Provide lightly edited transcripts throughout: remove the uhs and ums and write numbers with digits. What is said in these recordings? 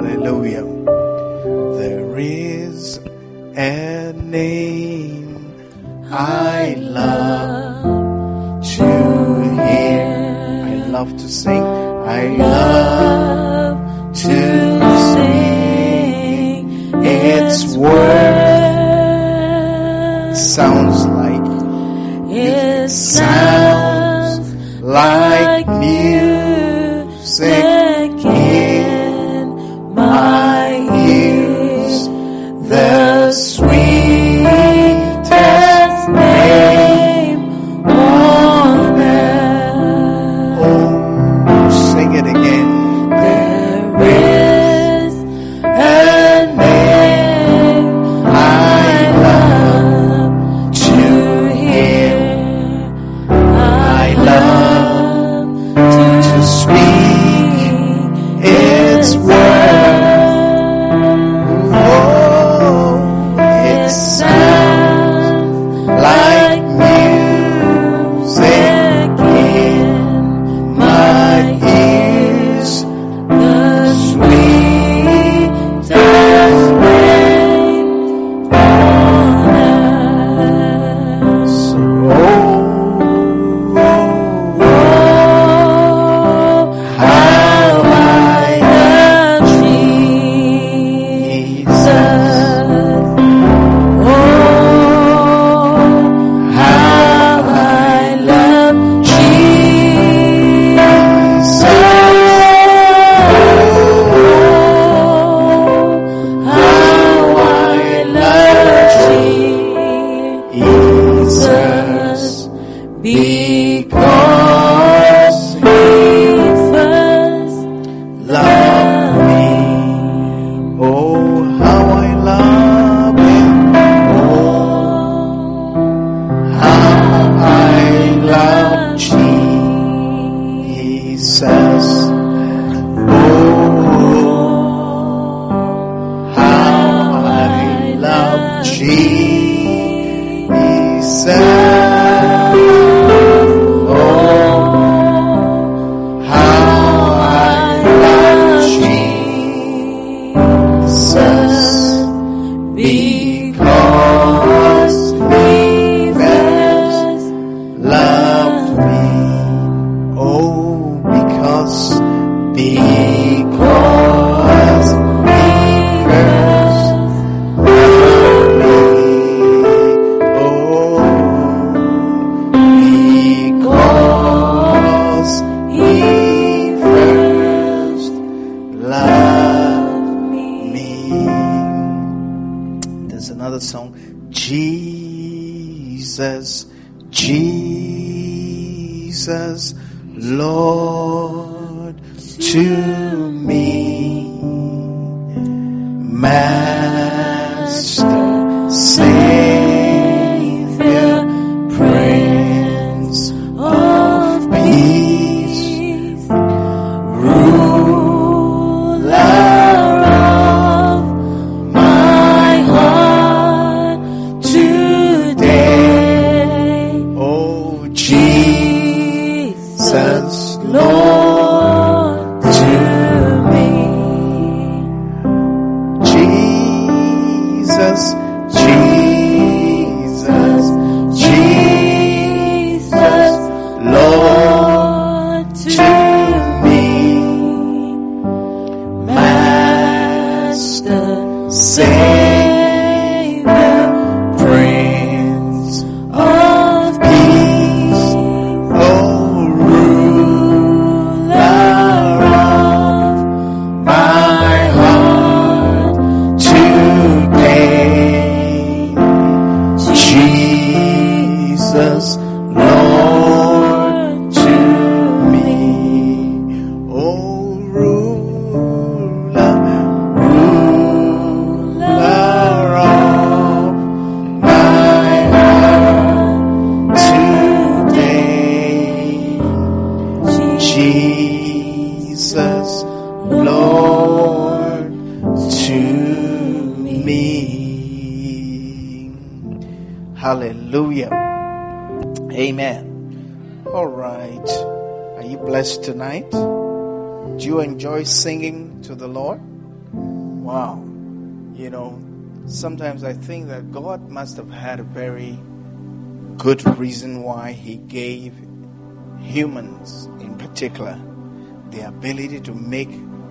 Hallelujah. There is a name I love to hear. I love to sing. I love to sing its word. It sounds like music in my ears. The sweetest name on earth. Oh, sing it again. There is a name I love to hear. I love to speak its word. It sounds like music in my ears. The sweetest name on earth. So, how I love Jesus. Oh, how I love Jesus. Oh, how I love Jesus, because He first loved me. Oh, how I love Him. How I love Jesus. Oh, how I love Jesus. Oh, how I love Jesus, because He first loved me. Oh, because He first loved me. Oh, because He first loved me. There's another song. Jesus, Jesus, Lord to me, Master, Savior, Prince of Peace, Ruler of my heart today. Oh, Jesus, Lord to me. Jesus, Jesus, Jesus, Lord to me, Master, Savior, Prince of Peace, oh, Ruler of my heart today. Jesus, Lord to me. Oh, ruler of my heart today. Jesus, Lord to me. Hallelujah. Amen. All right. Are you blessed tonight? Do you enjoy singing to the Lord? Wow. Sometimes I think that God must have had a very good reason why He gave humans in particular the ability to make,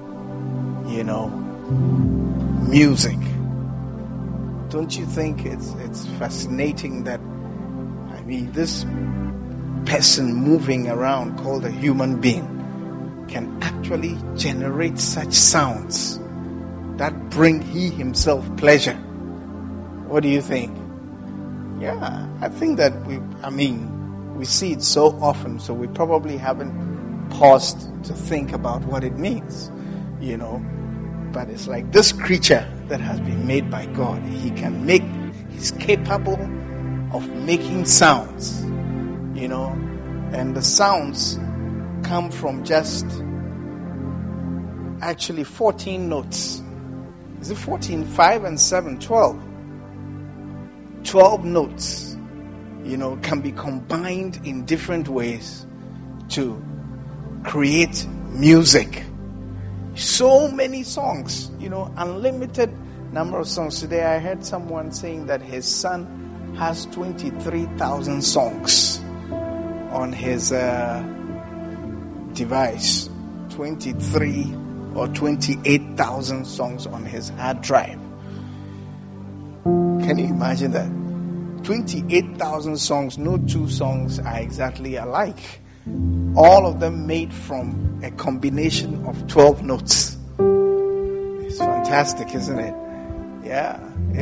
music. Don't you think it's fascinating that, this person moving around called a human being can actually generate such sounds that bring He Himself pleasure? What do you think? Yeah, I think that we see it so often, so we probably haven't paused to think about what it means, But it's like this creature that has been made by God. He's capable of making sounds, and the sounds come from just actually 14 notes. Is it 14? 5 and 7, 12. 12 notes, can be combined in different ways to create music. So many songs, unlimited number of songs. Today I heard someone saying that his son has 23,000 songs on his device. 23 or 28,000 songs on his hard drive. Can you imagine that? 28,000 songs, no two songs are exactly alike. All of them made from a combination of 12 notes. It's fantastic, isn't it? Yeah,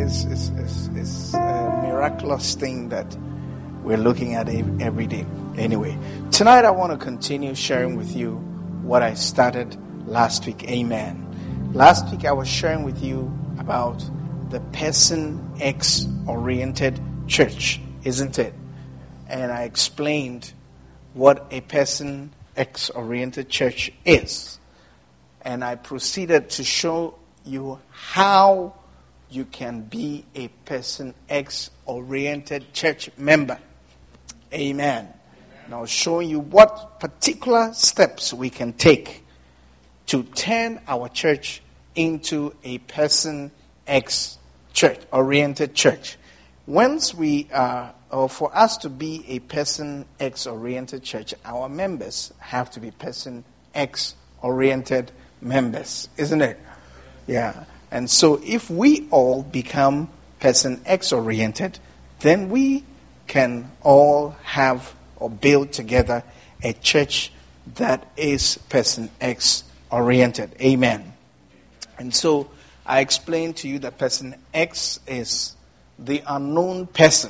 it's a miraculous thing that we're looking at every day. Anyway, tonight I want to continue sharing with you what I started last week. Amen. Last week I was sharing with you about the Person X oriented church, isn't it? And I explained what a Person X oriented church is. And I proceeded to show you how you can be a Person X oriented church member. Amen. Now showing you what particular steps we can take to turn our church into a Person X church, oriented church. Once we are, or for us to be a Person X oriented church, our members have to be Person X oriented members, isn't it? Yeah. And so if we all become Person X oriented, then we can all have or build together a church that is Person X oriented. Amen. And so I explained to you that Person X is the unknown person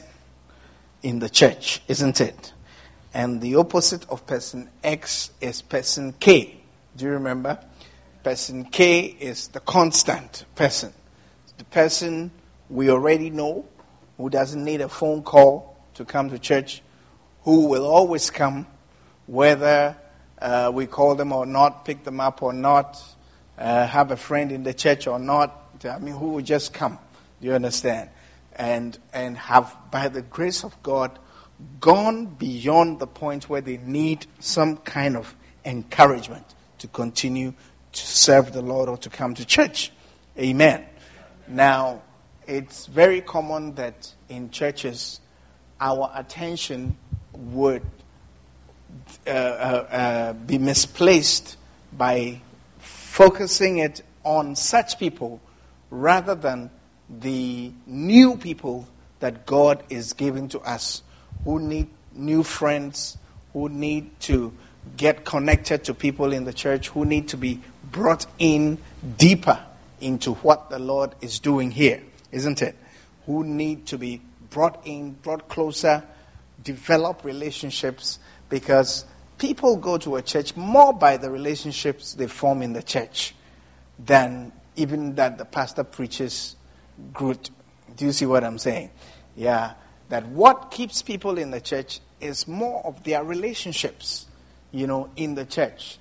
in the church, isn't it? And the opposite of Person X is Person K. Do you remember? Person K is the constant person. The person we already know, who doesn't need a phone call to come to church, who will always come, whether we call them or not, pick them up or not, have a friend in the church or not. Who will just come. Do you understand? And have, by the grace of God, gone beyond the point where they need some kind of encouragement to continue to serve the Lord or to come to church. Amen. Now, it's very common that in churches, our attention would be misplaced by focusing it on such people rather than the new people that God is giving to us, who need new friends, who need to get connected to people in the church, who need to be brought in deeper into what the Lord is doing here, isn't it? Who need to be brought closer, develop relationships, because people go to a church more by the relationships they form in the church than even that the pastor preaches good. Do you see what I'm saying? Yeah. That what keeps people in the church is more of their relationships, in the church.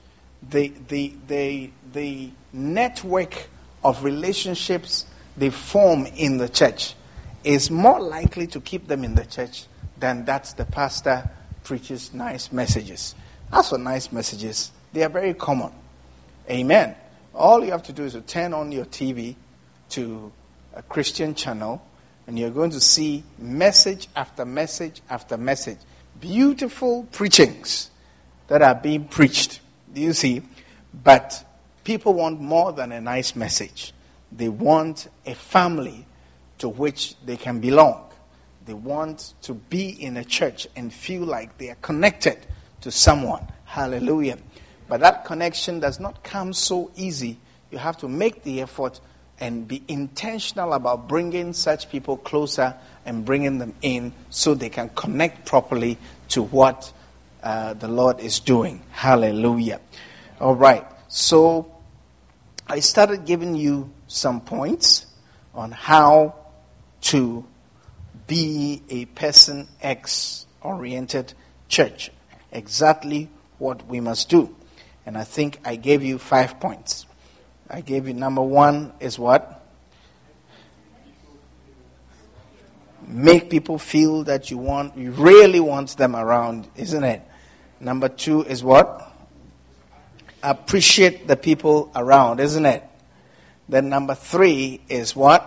The network of relationships they form in the church is more likely to keep them in the church than that the pastor preaches nice messages. As for nice messages, they are very common. Amen. All you have to do is to turn on your TV to a Christian channel, and you're going to see message after message after message. Beautiful preachings that are being preached. Do you see? But people want more than a nice message. They want a family to which they can belong. They want to be in a church and feel like they are connected to someone. Hallelujah. But that connection does not come so easy. You have to make the effort and be intentional about bringing such people closer and bringing them in so they can connect properly to what the Lord is doing. Hallelujah. All right. So I started giving you some points on how to be a person X-oriented church. Exactly what we must do. And I think I gave you 5 points. I gave you number 1 is what? Make people feel that you really want them around, isn't it? Number 2 is what? Appreciate the people around, isn't it? Then number 3 is what?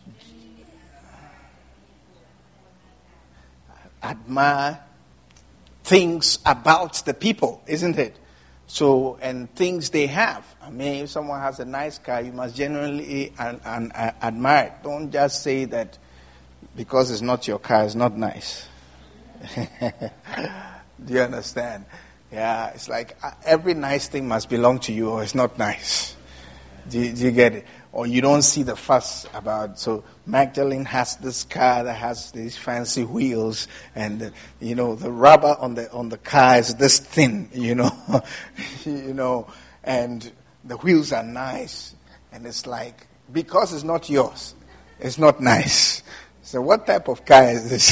Admire things about the people, isn't it? So, and things they have. I mean, if someone has a nice car, you must genuinely admire it. Don't just say that because it's not your car, it's not nice. Do you understand? Yeah, it's like every nice thing must belong to you or it's not nice. Do you get it? Or you don't see the fuss about, so Magdalene has this car that has these fancy wheels and, the rubber on the car is this thin, and the wheels are nice. And it's like, because it's not yours, it's not nice. So what type of car is this?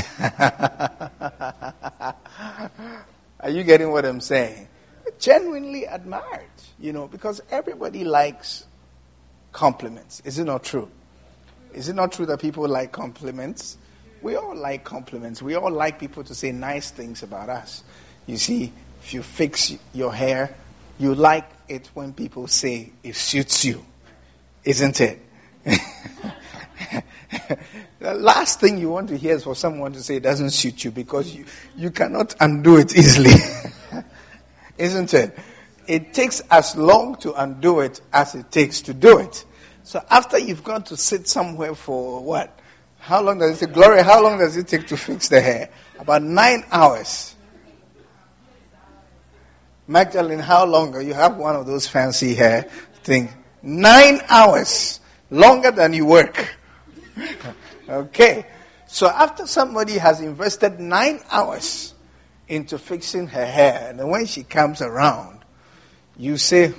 Are you getting what I'm saying? Genuinely admired, because everybody likes compliments. Is it not true? Is it not true that people like compliments? We all like compliments. We all like people to say nice things about us. You see, if you fix your hair, you like it when people say it suits you. Isn't it? The last thing you want to hear is for someone to say it doesn't suit you, because you cannot undo it easily. Isn't it? It takes as long to undo it as it takes to do it. So after you've gone to sit somewhere for what? How long does it take? Gloria, how long does it take to fix the hair? About 9 hours. Magdalene, how long? You have one of those fancy hair things. 9 hours. Longer than you work. Okay. So after somebody has invested 9 hours into fixing her hair, and then when she comes around, you say,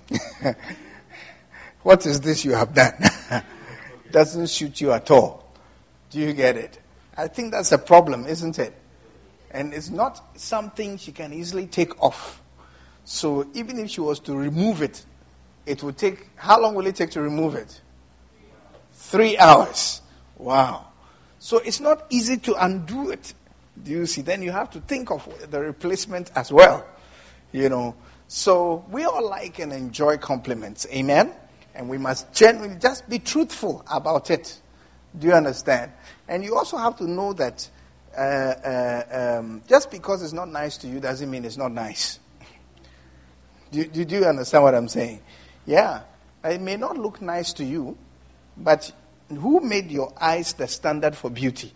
what is this you have done? Doesn't suit you at all. Do you get it? I think that's a problem, isn't it? And it's not something she can easily take off. So even if she was to remove it, it would take, how long will it take to remove it? 3 hours. Wow. So it's not easy to undo it. Do you see? Then you have to think of the replacement as well. So we all like and enjoy compliments. Amen? And we must genuinely just be truthful about it. Do you understand? And you also have to know that just because it's not nice to you doesn't mean it's not nice. Do you understand what I'm saying? Yeah. It may not look nice to you, but who made your eyes the standard for beauty?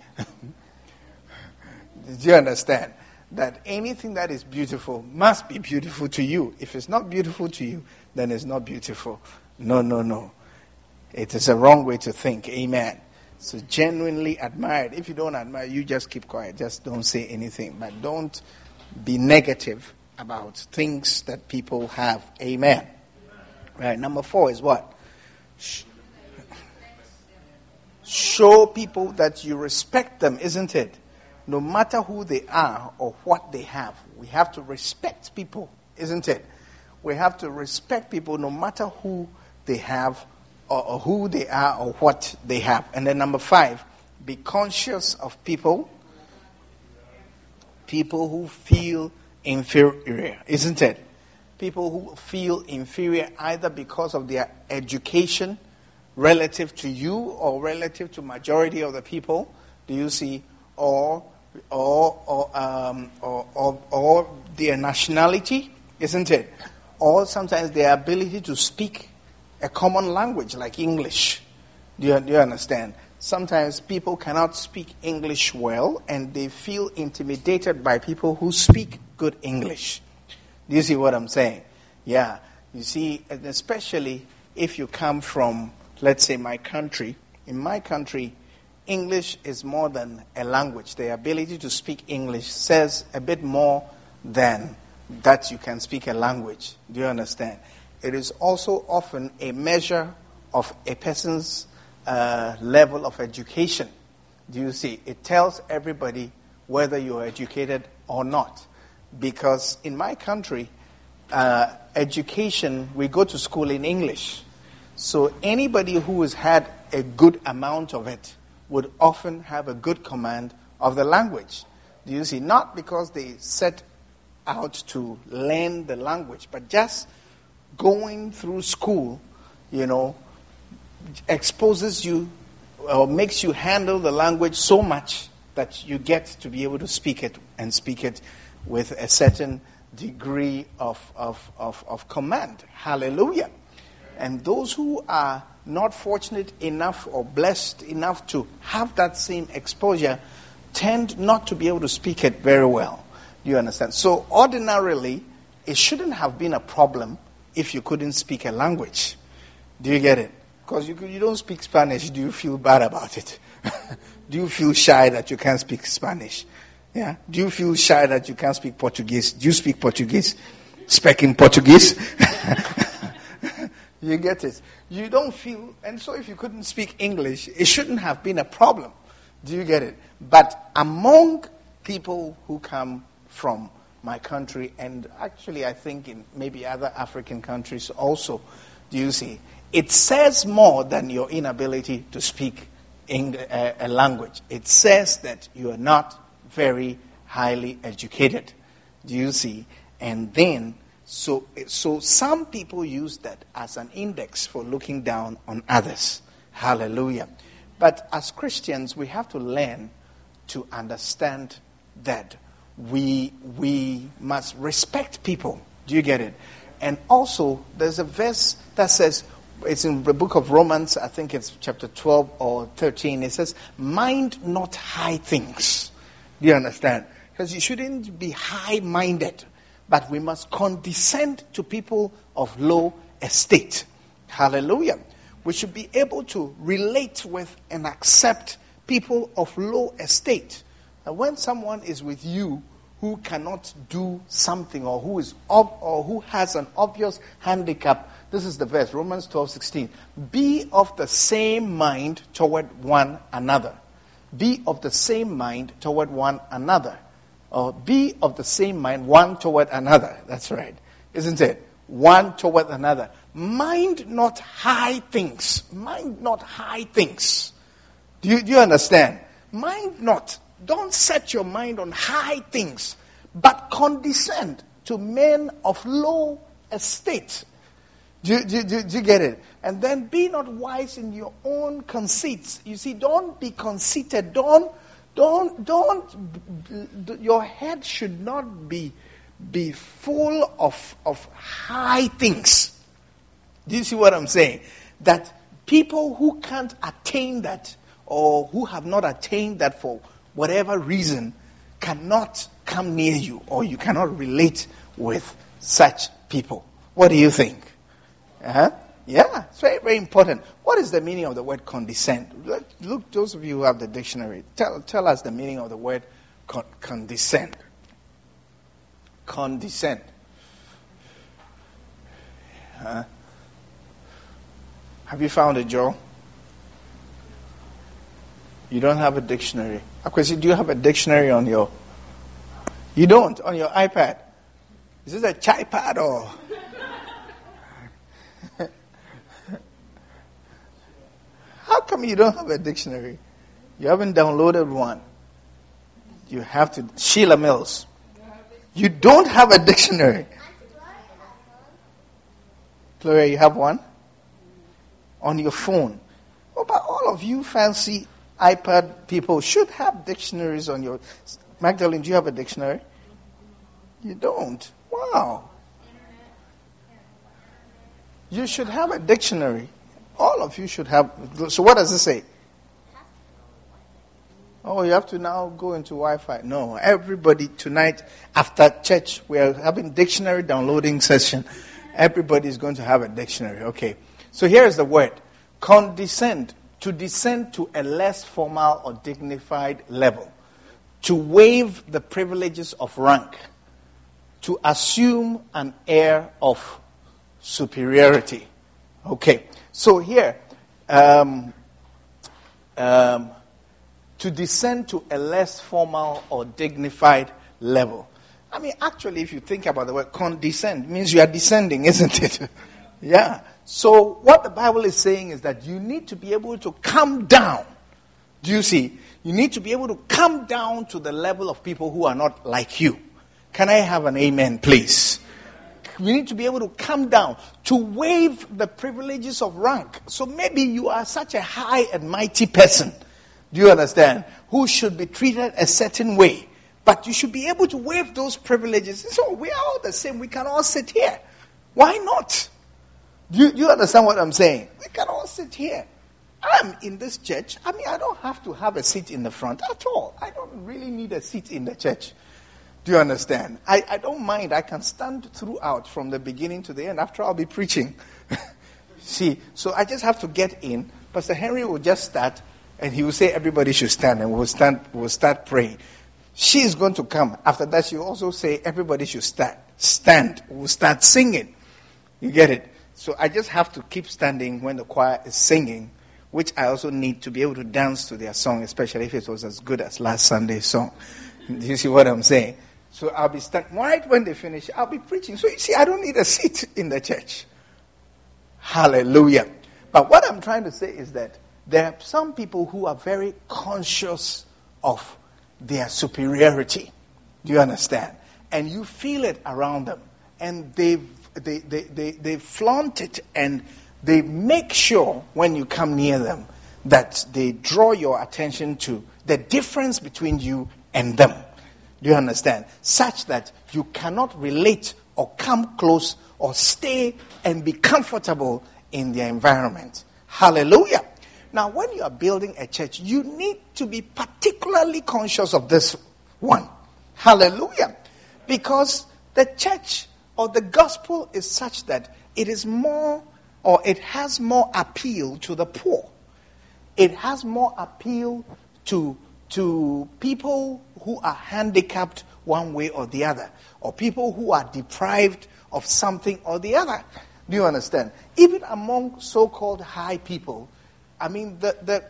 Do you understand? That anything that is beautiful must be beautiful to you. If it's not beautiful to you, then it's not beautiful. No. It is a wrong way to think. Amen. So genuinely admire it. If you don't admire, you just keep quiet. Just don't say anything. But don't be negative about things that people have. Amen. Right. Number 4 is what? Show people that you respect them, isn't it? No matter who they are or what they have. We have to respect people, isn't it? We have to respect people no matter who they have or who they are or what they have. And then number 5, be conscious of people who feel inferior, isn't it? People who feel inferior either because of their education relative to you or relative to majority of the people. Do you see? Or their nationality, isn't it? Or sometimes their ability to speak a common language like English. Do you understand? Sometimes people cannot speak English well and they feel intimidated by people who speak good English. Do you see what I'm saying? Yeah. You see, and especially if you come from, let's say, my country. In my country, English is more than a language. The ability to speak English says a bit more than that you can speak a language. Do you understand? It is also often a measure of a person's level of education. Do you see? It tells everybody whether you are educated or not. Because in my country, education, we go to school in English. So anybody who has had a good amount of it would often have a good command of the language. Do you see? Not because they set out to learn the language, but just going through school, exposes you or makes you handle the language so much that you get to be able to speak it and speak it with a certain degree of command. Hallelujah. And those who are not fortunate enough or blessed enough to have that same exposure tend not to be able to speak it very well. Do you understand? So ordinarily, it shouldn't have been a problem if you couldn't speak a language. Do you get it? Because you don't speak Spanish. Do you feel bad about it? Do you feel shy that you can't speak Spanish? Yeah. Do you feel shy that you can't speak Portuguese? Do you speak Portuguese? Speaking Portuguese? You get it? You don't feel, and so if you couldn't speak English, it shouldn't have been a problem. Do you get it? But among people who come from my country, and actually I think in maybe other African countries also, do you see? It says more than your inability to speak a language. It says that you are not very highly educated. Do you see? And then, so some people use that as an index for looking down on others. Hallelujah. But as Christians, we have to learn to understand that we must respect people. Do you get it? And also, there's a verse that says, it's in the book of Romans, I think it's chapter 12 or 13. It says, mind not high things. Do you understand? Because you shouldn't be high-minded, but we must condescend to people of low estate. Hallelujah. We should be able to relate with and accept people of low estate. And when someone is with you who cannot do something or who has an obvious handicap, this is the verse, Romans 12:16. Be of the same mind toward one another. Be of the same mind toward one another. Or be of the same mind one toward another. That's right. Isn't it? One toward another. Mind not high things. Mind not high things. Do you understand? Mind not. Don't set your mind on high things, but condescend to men of low estate. Do you get it? And then be not wise in your own conceits. You see, don't be conceited. Don't. Your head should not be full of high things. Do you see what I'm saying? That people who can't attain that, or who have not attained that for whatever reason, cannot come near you, or you cannot relate with such people. What do you think? Yeah, it's very, very important. What is the meaning of the word condescend? Look, those of you who have the dictionary, tell us the meaning of the word condescend. Condescend. Have you found it, Joe? You don't have a dictionary. Akwesi, do you have a dictionary on your... You don't, on your iPad. Is this a chipad or... How come you don't have a dictionary? You haven't downloaded one. You have to... Sheila Mills. You don't have a dictionary. Gloria, you have one? On your phone. all of you fancy iPad people should have dictionaries on your... Magdalene, do you have a dictionary? You don't. Wow. You should have a dictionary. All of you should have. So what does it say? Oh, you have to now go into Wi-Fi. No, everybody tonight after church, we are having dictionary downloading session. Everybody is going to have a dictionary. Okay. So here is the word. Condescend. To descend to a less formal or dignified level. To waive the privileges of rank. To assume an air of superiority. Okay. So here, to descend to a less formal or dignified level. I mean, actually, if you think about the word condescend, means you are descending, isn't it? Yeah. So what the Bible is saying is that you need to be able to come down. Do you see? You need to be able to come down to the level of people who are not like you. Can I have an amen, please? You need to be able to come down, to waive the privileges of rank. So maybe you are such a high and mighty person, do you understand, who should be treated a certain way. But you should be able to waive those privileges. So we are all the same. We can all sit here. Why not? Do you understand what I'm saying? We can all sit here. I'm in this church. I mean, I don't have to have a seat in the front at all. I don't really need a seat in the church. Do you understand? I don't mind. I can stand throughout from the beginning to the end. After I'll be preaching. See, so I just have to get in. Pastor Henry will just start and he will say everybody should stand and we'll start praying. She is going to come. After that, she will also say everybody should stand. We'll start singing. You get it? So I just have to keep standing when the choir is singing, which I also need to be able to dance to their song, especially if it was as good as last Sunday's song. Do you see what I'm saying? So I'll be standing. Right when they finish, I'll be preaching. So you see, I don't need a seat in the church. Hallelujah. But what I'm trying to say is that there are some people who are very conscious of their superiority. Do you understand? And you feel it around them. And they flaunt it and they make sure when you come near them that they draw your attention to the difference between you and them. Do you understand? Such that you cannot relate or come close or stay and be comfortable in their environment. Hallelujah. Now, when you are building a church, you need to be particularly conscious of this one. Hallelujah. Because the church or the gospel is such that it is more, or it has more appeal to the poor. It has more appeal to people who are handicapped one way or the other, or people who are deprived of something or the other. Do you understand? Even among so-called high people, I mean,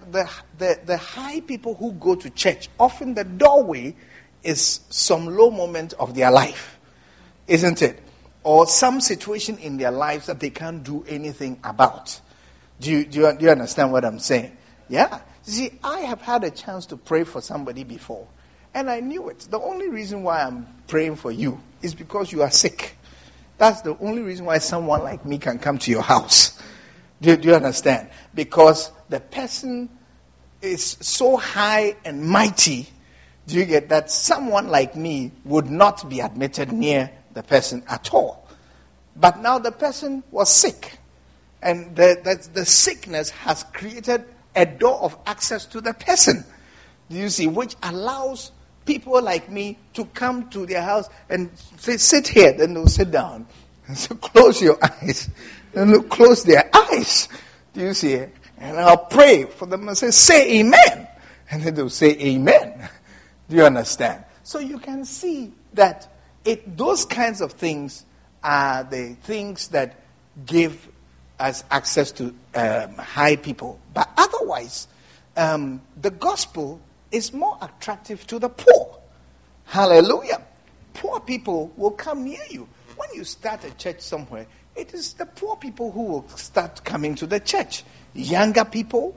the high people who go to church, often the doorway is some low moment of their life, isn't it? Or some situation in their lives that they can't do anything about. Do you understand what I'm saying? Yeah. See, I have had a chance to pray for somebody before, and I knew it. The only reason why I'm praying for you is because you are sick. That's the only reason why someone like me can come to your house. Do you understand? Because the person is so high and mighty, do you get that? Someone like me would not be admitted near the person at all. But now the person was sick, and the sickness has created a door of access to the person, do you see, which allows people like me to come to their house and say, sit here, then they'll sit down. And so close your eyes. Then they'll close their eyes. Do you see? And I'll pray for them and say amen. And then they'll say amen. Do you understand? So you can see that those kinds of things are the things that give us access to high people. But otherwise, the gospel is more attractive to the poor. Hallelujah. Poor people will come near you. When you start a church somewhere, it is the poor people who will start coming to the church. Younger people,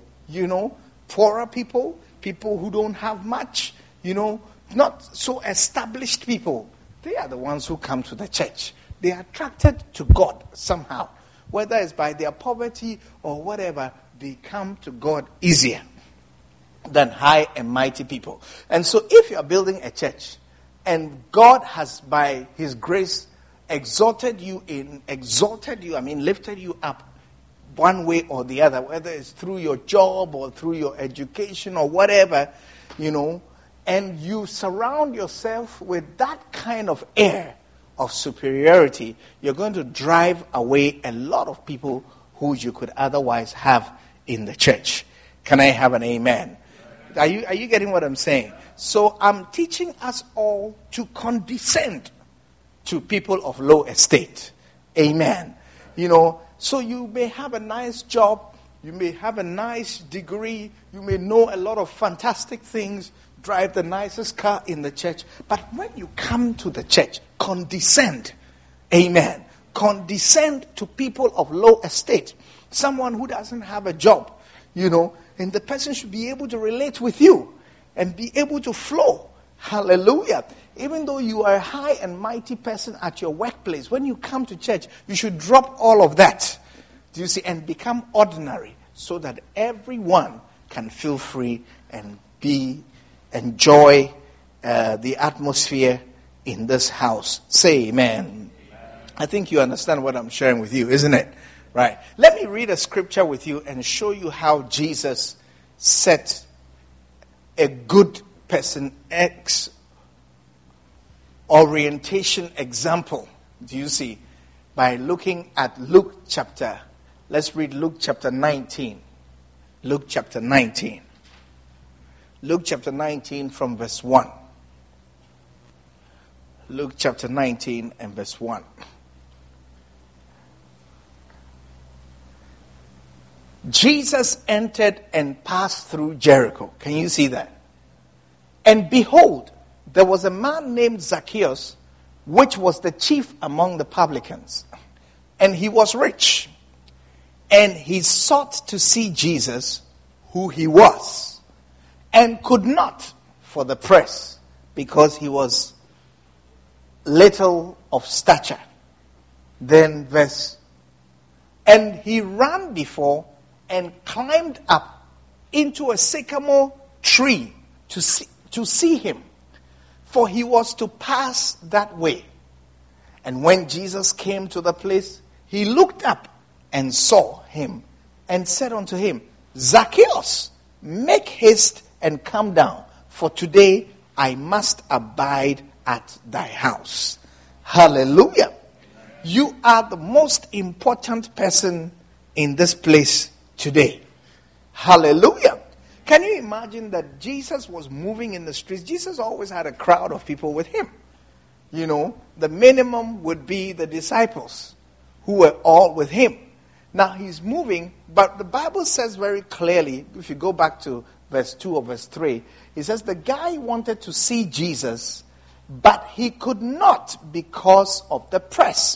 poorer people, people who don't have much, not so established people. They are the ones who come to the church. They are attracted to God somehow. Whether it's by their poverty or whatever, they come to God easier than high and mighty people. And so if you are building a church and God has by His grace lifted you up one way or the other, whether it's through your job or through your education or whatever, and you surround yourself with that kind of air of superiority, you're going to drive away a lot of people who you could otherwise have in the church. Can I have an amen? Are you getting what I'm saying? So I'm teaching us all to condescend to people of low estate. Amen. So you may have a nice job, you may have a nice degree, you may know a lot of fantastic things, drive the nicest car in the church, but when you come to the church, condescend. Amen. Condescend to people of low estate. Someone who doesn't have a job, and the person should be able to relate with you and be able to flow. Hallelujah. Even though you are a high and mighty person at your workplace, when you come to church, you should drop all of that. Do you see? And become ordinary so that everyone can feel free and enjoy the atmosphere in this house. Say amen. I think you understand what I'm sharing with you, isn't it? Right. Let me read a scripture with you and show you how Jesus set a good person orientation example. Do you see? By looking at let's read Luke chapter 19. Luke chapter 19. Luke chapter 19 from verse 1. Luke chapter 19 and verse 1. Jesus entered and passed through Jericho. Can you see that? And behold, there was a man named Zacchaeus, which was the chief among the publicans. And he was rich. And he sought to see Jesus, who he was, and could not for the press, because he was little of stature. Then and he ran before and climbed up into a sycamore tree to see him, for he was to pass that way. And when Jesus came to the place, he looked up and saw him and said unto him, Zacchaeus, make haste and come down, for today I must abide at thy house. Hallelujah. You are the most important person in this place today. Hallelujah. Can you imagine that Jesus was moving in the streets? Jesus always had a crowd of people with him. The minimum would be the disciples who were all with him. Now he's moving, but the Bible says very clearly, if you go back to verse 2 or verse 3, it says the guy wanted to see Jesus, but he could not because of the press.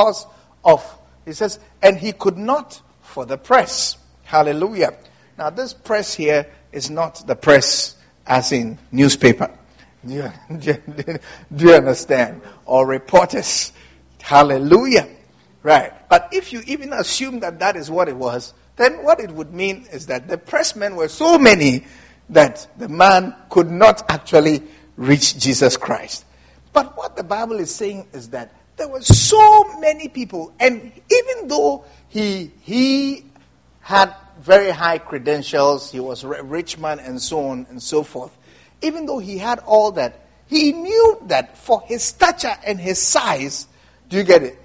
And he could not for the press. Hallelujah. Now this press here is not the press as in newspaper. Do you understand? Or reporters. Hallelujah. Right. But if you even assume that is what it was, then what it would mean is that the pressmen were so many that the man could not actually reach Jesus Christ. But what the Bible is saying is that there were so many people, and even though he had very high credentials, he was a rich man and so on and so forth, even though he had all that, he knew that for his stature and his size, do you get it?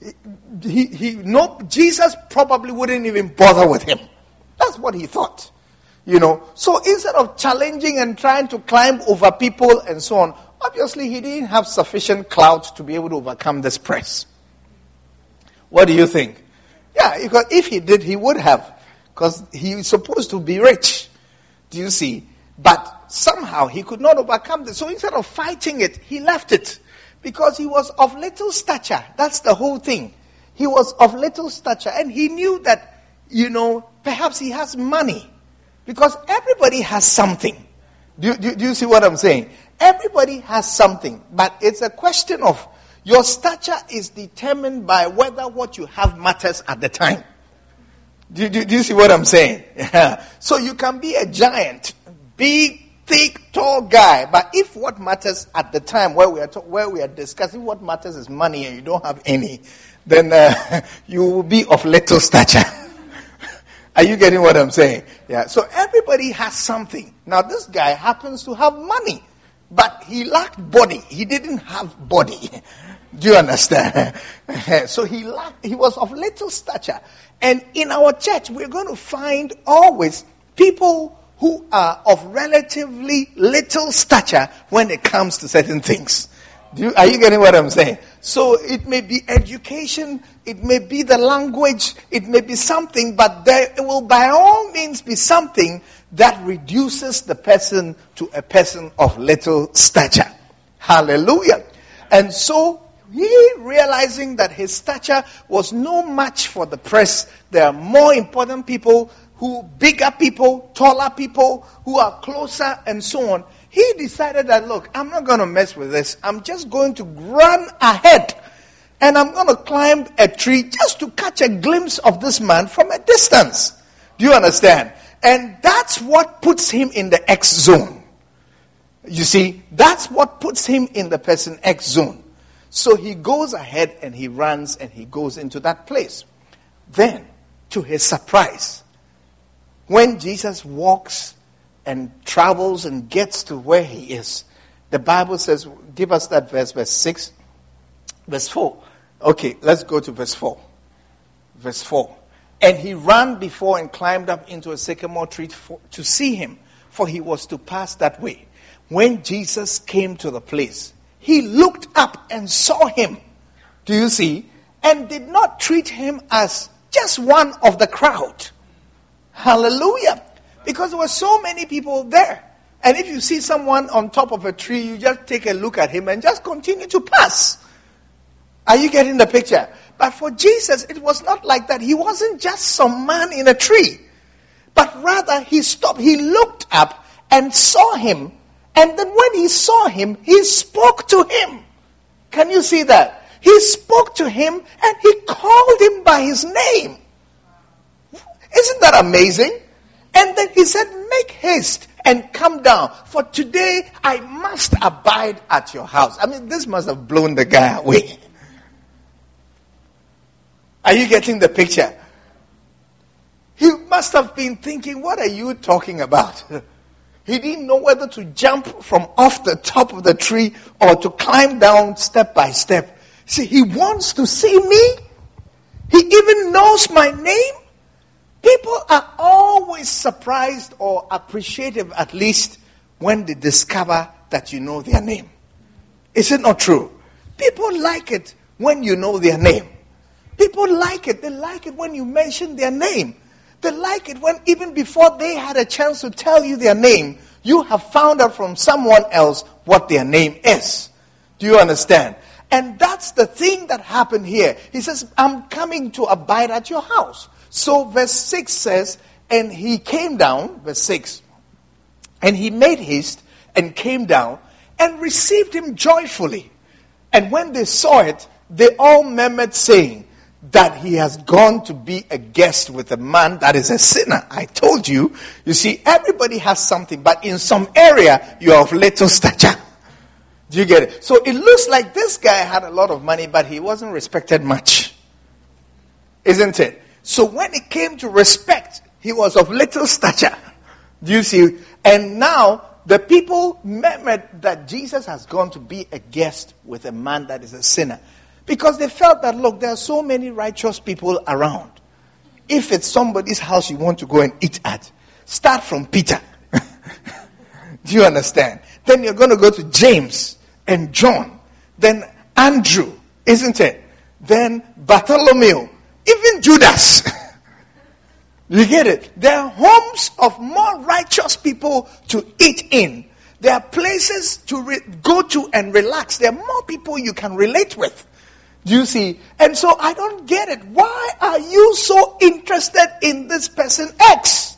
Jesus probably wouldn't even bother with him. That's what he thought. So instead of challenging and trying to climb over people and so on, obviously he didn't have sufficient clout to be able to overcome this press. What do you think? Yeah, because if he did, he would have. Because he was supposed to be rich. Do you see? But somehow he could not overcome this. So instead of fighting it, he left it. Because he was of little stature. That's the whole thing. He was of little stature. And he knew that, perhaps he has money. Because everybody has something. Do you see what I'm saying? Everybody has something. But it's a question of your stature is determined by whether what you have matters at the time. Do you see what I'm saying? Yeah. So you can be a giant, big, thick, tall guy, but if what matters at the time where we are discussing what matters is money and you don't have any, then you will be of little stature. Are you getting what I'm saying? Yeah. So everybody has something. Now this guy happens to have money, but he lacked body. He didn't have body. Do you understand? So he was of little stature. And in our church, we're going to find always people who are of relatively little stature when it comes to certain things. Are you getting what I'm saying? So it may be education, it may be the language, it may be something, but there will by all means be something that reduces the person to a person of little stature. Hallelujah. And so he, realizing that his stature was no match for the press, there are more important people, bigger people, taller people, who are closer and so on. He decided that, look, I'm not going to mess with this. I'm just going to run ahead. And I'm going to climb a tree just to catch a glimpse of this man from a distance. Do you understand? And that's what puts him in the X zone. You see, that's what puts him in the person X zone. So he goes ahead and he runs and he goes into that place. Then, to his surprise, when Jesus walks and travels and gets to where he is, the Bible says, give us that verse 6, verse 4. Okay, let's go to verse 4. Verse 4. And he ran before and climbed up into a sycamore tree to see him, for he was to pass that way. When Jesus came to the place, he looked up and saw him. Do you see? And did not treat him as just one of the crowd. Hallelujah. Because there were so many people there. And if you see someone on top of a tree, you just take a look at him and just continue to pass. Are you getting the picture? But for Jesus, it was not like that. He wasn't just some man in a tree. But rather, he stopped. He looked up and saw him. And then when he saw him, he spoke to him. Can you see that? He spoke to him and he called him by his name. Isn't that amazing? And then he said, make haste and come down, for today I must abide at your house. I mean, this must have blown the guy away. Are you getting the picture? He must have been thinking, what are you talking about? He didn't know whether to jump from off the top of the tree or to climb down step by step. See, he wants to see me. He even knows my name. People are always surprised or appreciative, at least, when they discover that you know their name. Is it not true? People like it when you know their name. People like it. They like it when you mention their name. They like it when even before they had a chance to tell you their name, you have found out from someone else what their name is. Do you understand? And that's the thing that happened here. He says, I'm coming to abide at your house. So verse 6 says, and he came down, verse 6, and he made haste and came down and received him joyfully. And when they saw it, they all murmured, saying that he has gone to be a guest with a man that is a sinner. I told you, you see, everybody has something, but in some area, you are of little stature. Do you get it? So it looks like this guy had a lot of money, but he wasn't respected much. Isn't it? So when it came to respect, he was of little stature. Do you see? And now the people murmured that Jesus has gone to be a guest with a man that is a sinner. Because they felt that, look, there are so many righteous people around. If it's somebody's house you want to go and eat at, start from Peter. Do you understand? Then you're going to go to James and John. Then Andrew, isn't it? Then Bartholomew. Even Judas. You get it? There are homes of more righteous people to eat in. There are places to go to and relax. There are more people you can relate with. Do you see? And so I don't get it. Why are you so interested in this person X?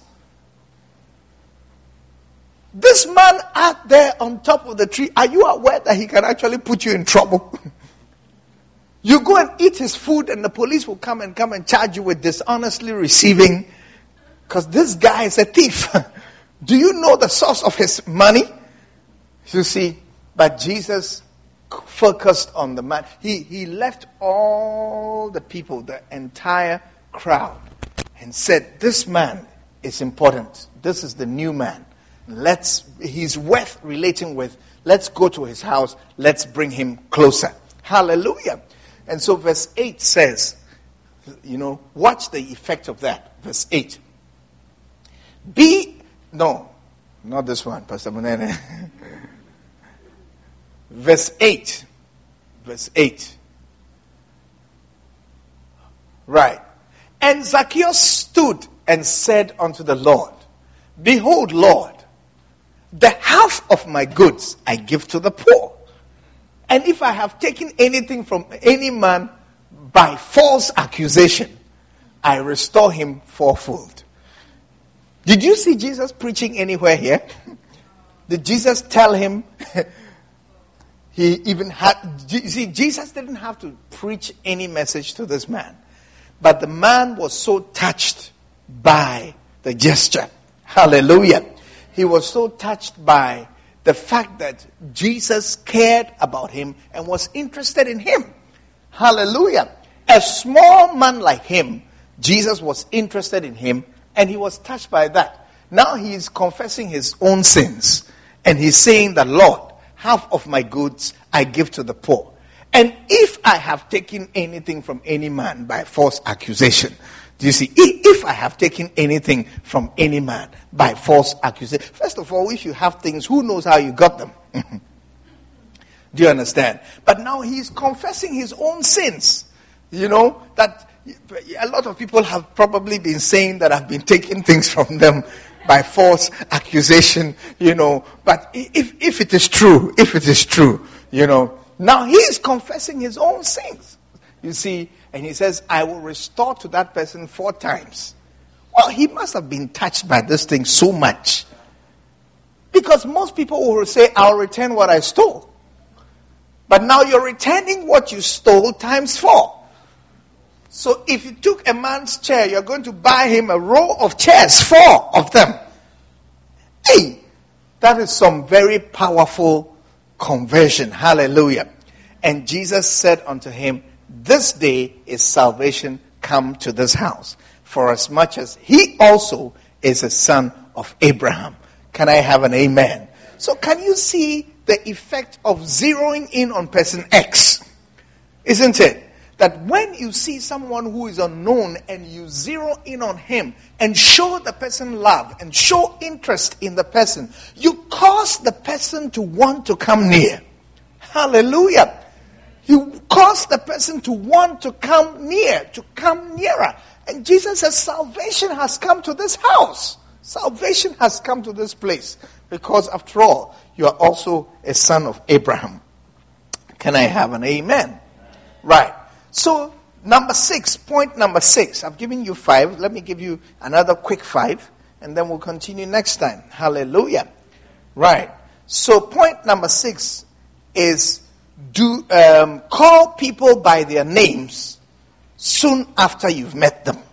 This man out there on top of the tree, are you aware that he can actually put you in trouble? You go and eat his food and the police will come and charge you with dishonestly receiving, because this guy is a thief. Do you know the source of his money? You see, but Jesus focused on the man. He left all the people, the entire crowd, and said, this man is important. This is the new man. He's worth relating with. Let's go to his house. Let's bring him closer. Hallelujah. And so verse 8 says, watch the effect of that. Verse 8. No, not this one, Pastor Munene. Verse 8. Verse 8. Right. And Zacchaeus stood and said unto the Lord, behold, Lord, the half of my goods I give to the poor. And if I have taken anything from any man by false accusation, I restore him fourfold. Did you see Jesus preaching anywhere here? Did Jesus tell him? Jesus didn't have to preach any message to this man. But the man was so touched by the gesture. Hallelujah. He was so touched by the fact that Jesus cared about him and was interested in him. Hallelujah. A small man like him, Jesus was interested in him and he was touched by that. Now he is confessing his own sins and he's saying that, Lord, half of my goods I give to the poor. And if I have taken anything from any man by false accusation, do you see? If I have taken anything from any man by false accusation, first of all, if you have things, who knows how you got them? Do you understand? But now he's confessing his own sins. That a lot of people have probably been saying that I've been taking things from them by false accusation, But if it is true, now he is confessing his own sins. You see, and he says, I will restore to that person 4 times. Well, he must have been touched by this thing so much. Because most people will say, I'll return what I stole. But now you're returning what you stole times 4. So if you took a man's chair, you're going to buy him a row of chairs, 4 of them. Hey, that is some very powerful conversion. Hallelujah. And Jesus said unto him, this day is salvation come to this house, for as much as he also is a son of Abraham. Can I have an amen? So can you see the effect of zeroing in on person X? Isn't it? That when you see someone who is unknown and you zero in on him and show the person love and show interest in the person, you cause the person to want to come near. Hallelujah. You cause the person to want to come near, to come nearer. And Jesus says, salvation has come to this house. Salvation has come to this place. Because after all, you are also a son of Abraham. Can I have an amen? Right. So, point number 6. I've given you 5. Let me give you another quick 5. And then we'll continue next time. Hallelujah. Right. So, point number 6 is call people by their names soon after you've met them.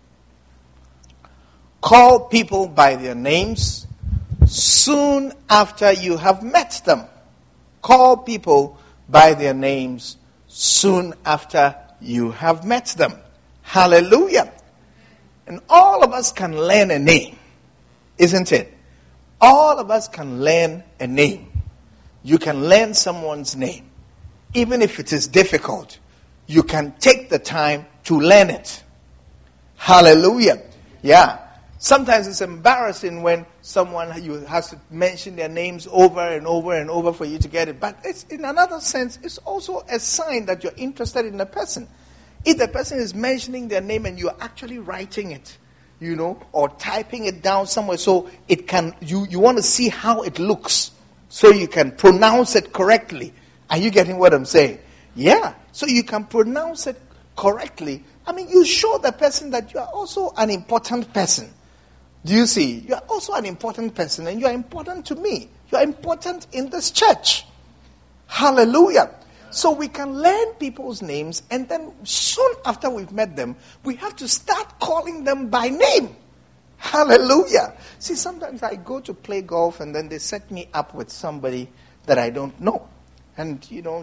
Call people by their names soon after you have met them. Call people by their names soon after you have met them. Hallelujah. And all of us can learn a name, isn't it? All of us can learn a name. You can learn someone's name. Even if it is difficult, you can take the time to learn it. Hallelujah. Yeah. Sometimes it's embarrassing when someone has to mention their names over and over and over for you to get it. But it's, in another sense, it's also a sign that you're interested in the person. If the person is mentioning their name and you're actually writing it, or typing it down somewhere so it can, you want to see how it looks so you can pronounce it correctly. Are you getting what I'm saying? Yeah. So you can pronounce it correctly. I mean, you show the person that you are also an important person. Do you see? You are also an important person and you are important to me. You are important in this church. Hallelujah. So we can learn people's names, and then soon after we've met them, we have to start calling them by name. Hallelujah. See, sometimes I go to play golf and then they set me up with somebody that I don't know. And,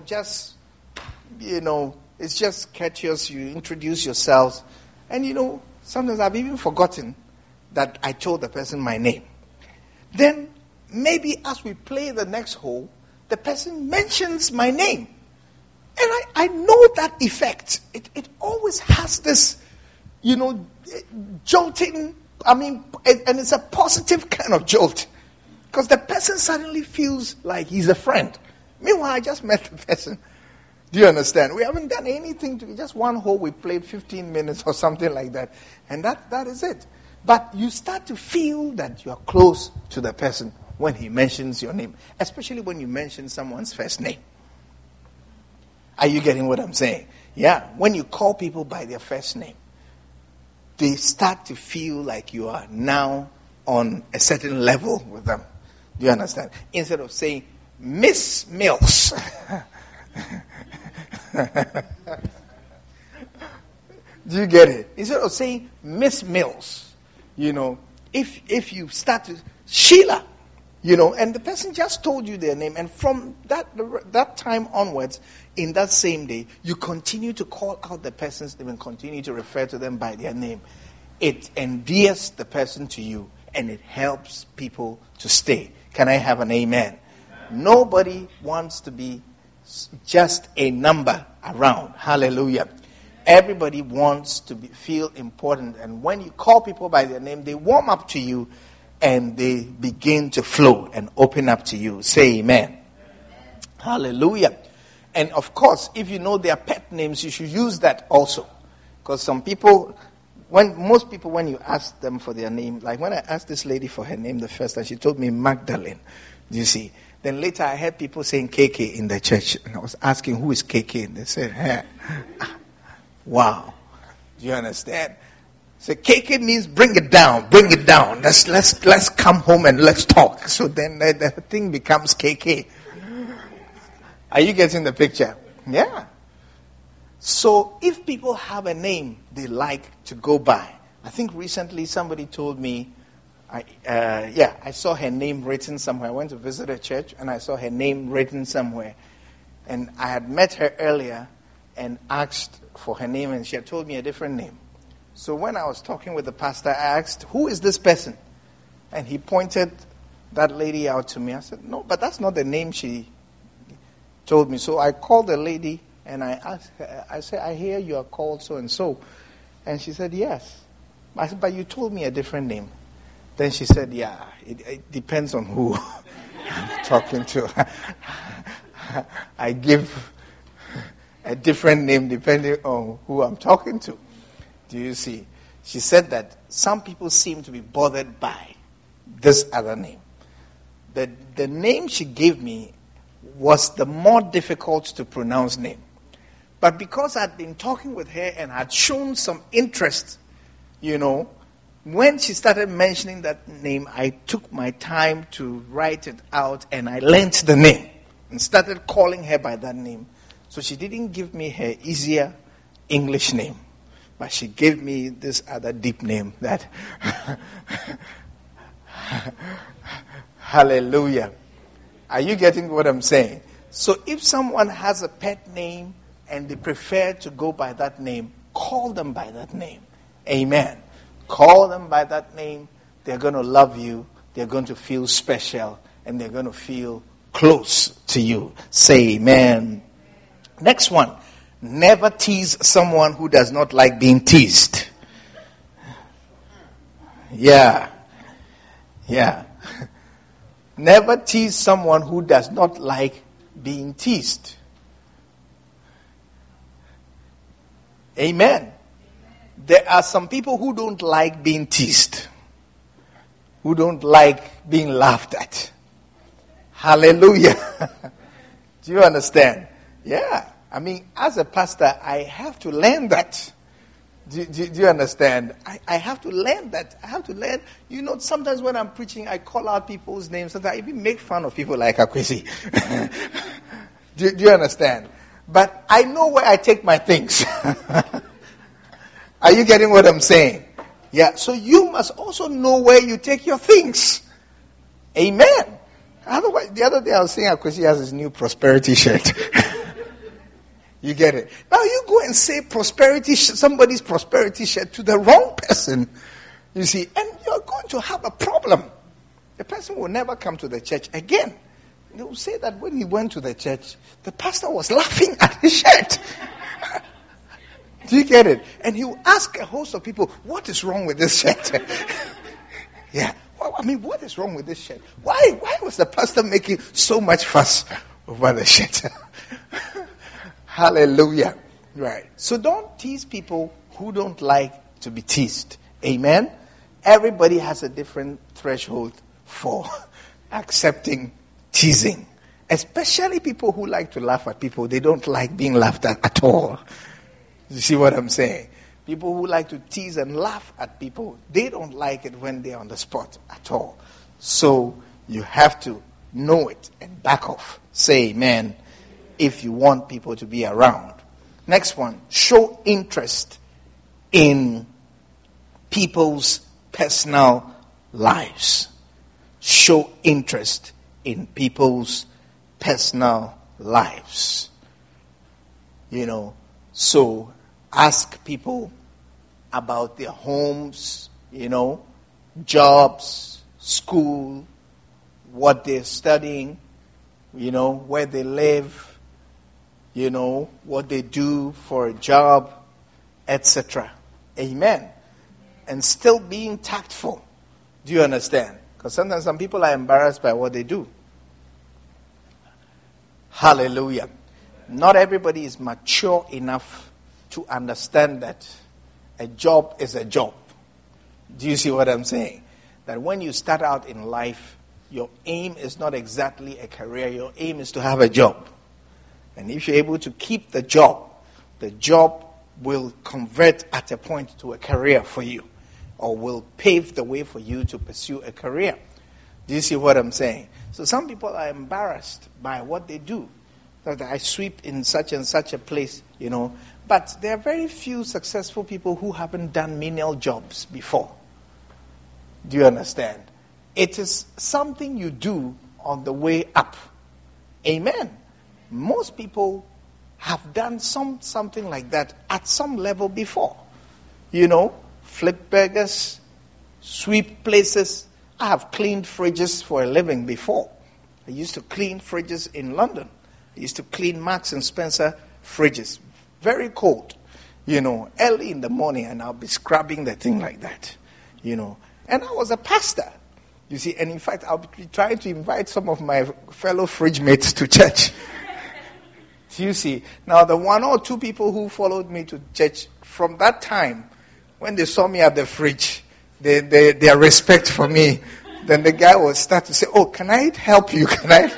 it's just courteous. You introduce yourselves. And, sometimes I've even forgotten that I told the person my name. Then, maybe as we play the next hole, the person mentions my name. And I know that effect. It always has this, jolting, and it's a positive kind of jolt. Because the person suddenly feels like he's a friend. Meanwhile, I just met the person. Do you understand? We haven't done anything to just one hole. We played 15 minutes or something like that. And that is it. But you start to feel that you are close to the person when he mentions your name. Especially when you mention someone's first name. Are you getting what I'm saying? Yeah. When you call people by their first name, they start to feel like you are now on a certain level with them. Do you understand? Instead of saying, Miss Mills. Do you get it? Instead of saying Miss Mills, if you start to Sheila, and the person just told you their name, and from that time onwards, in that same day, you continue to call out the person's name and continue to refer to them by their name. It endears the person to you, and it helps people to stay. Can I have an amen? Nobody wants to be just a number around. Hallelujah. Everybody wants to feel important. And when you call people by their name, they warm up to you and they begin to flow and open up to you. Say amen. Hallelujah. And of course, if you know their pet names, you should use that also. Because some people, most people, when you ask them for their name, like when I asked this lady for her name the first time, she told me Magdalene. Do you see? Then later I heard people saying KK in the church. And I was asking, who is KK? And they said, hey. Wow. Do you understand? So KK means bring it down. Let's come home and let's talk. So then the thing becomes KK. Are you getting the picture? Yeah. So if people have a name they like to go by, I think recently somebody told me, I saw her name written somewhere. I went to visit a church and I saw her name written somewhere. And I had met her earlier and asked for her name, and she had told me a different name. So when I was talking with the pastor, I asked, who is this person? And he pointed that lady out to me. I said, no, but that's not the name she told me. So I called the lady and I asked her, I said, I hear you are called so and so. And she said, yes. I said, but you told me a different name. Then she said, yeah, it depends on who I'm talking to. I give a different name depending on who I'm talking to. Do you see? She said that some people seem to be bothered by this other name. The name she gave me was the more difficult to pronounce name. But because I'd been talking with her and had shown some interest, when she started mentioning that name, I took my time to write it out and I learned the name and started calling her by that name. So she didn't give me her easier English name, but she gave me this other deep name that Hallelujah. Are you getting what I'm saying? So if someone has a pet name and they prefer to go by that name, call them by that name. Amen. Call them by that name. They're going to love you. They're going to feel special. And they're going to feel close to you. Say amen. Next one. Never tease someone who does not like being teased. Yeah. Never tease someone who does not like being teased. Amen. There are some people who don't like being teased, who don't like being laughed at. Hallelujah. Do you understand? Yeah. I mean, as a pastor, I have to learn that. Do you understand? I have to learn that. I have to learn. Sometimes when I'm preaching, I call out people's names. Sometimes I even make fun of people like Akwesi. Do you understand? But I know where I take my things. Are you getting what I'm saying? Yeah, so you must also know where you take your things. Amen. Otherwise, the other day I was saying Akwesi has his new prosperity shirt. You get it? Now you go and say somebody's prosperity shirt to the wrong person. You see, and you're going to have a problem. The person will never come to the church again. They will say that when he went to the church, the pastor was laughing at his shirt. Do you get it? And he will ask a host of people, what is wrong with this shirt? Yeah. Well, I mean, what is wrong with this shirt? Why was the pastor making so much fuss over the shirt? Hallelujah. Right. So don't tease people who don't like to be teased. Amen. Everybody has a different threshold for accepting teasing. Especially people who like to laugh at people. They don't like being laughed at all. You see what I'm saying? People who like to tease and laugh at people, they don't like it when they're on the spot at all. So you have to know it and back off. Say amen if you want people to be around. Next one, show interest in people's personal lives. Show interest in people's personal lives. So ask people about their homes, jobs, school, what they're studying, where they live, what they do for a job, etc. Amen. And still being tactful. Do you understand? Because sometimes some people are embarrassed by what they do. Hallelujah. Not everybody is mature enough to understand that a job is a job. Do you see what I'm saying? That when you start out in life, your aim is not exactly a career. Your aim is to have a job. And if you're able to keep the job will convert at a point to a career for you, or will pave the way for you to pursue a career. Do you see what I'm saying? So some people are embarrassed by what they do. That I sweep in such and such a place, But there are very few successful people who haven't done menial jobs before. Do you understand? It is something you do on the way up. Amen. Most people have done something like that at some level before. Flip burgers, sweep places. I have cleaned fridges for a living before. I used to clean fridges in London. I used to clean Marks and Spencer fridges. Very cold, early in the morning, and I'll be scrubbing the thing like that, And I was a pastor, you see, and in fact, I'll be trying to invite some of my fellow fridge mates to church. You see, now the one or two people who followed me to church from that time, when they saw me at the fridge, their respect for me, then the guy would start to say, oh, can I help you?